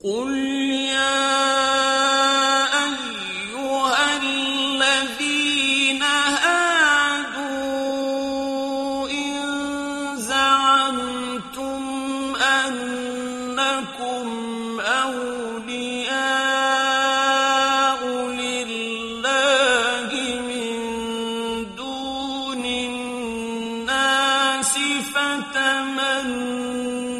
قُلْ يَا أَيُّهَا الَّذِينَ هَادُوا إِن زَعَمْتُمْ أَنَّكُمْ أَوْلِيَاءُ لِلَّهِ مِن دُونِ النَّاسِ فَتَمَنَّوُا